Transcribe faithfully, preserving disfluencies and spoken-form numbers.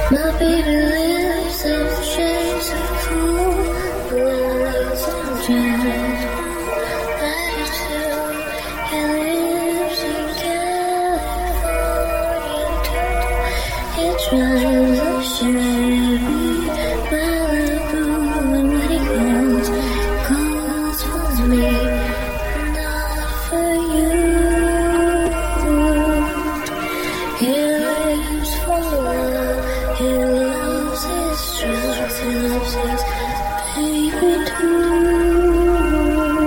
My baby lives in the shades of cool, willows and gems. Like too, he lives in California too. He drives.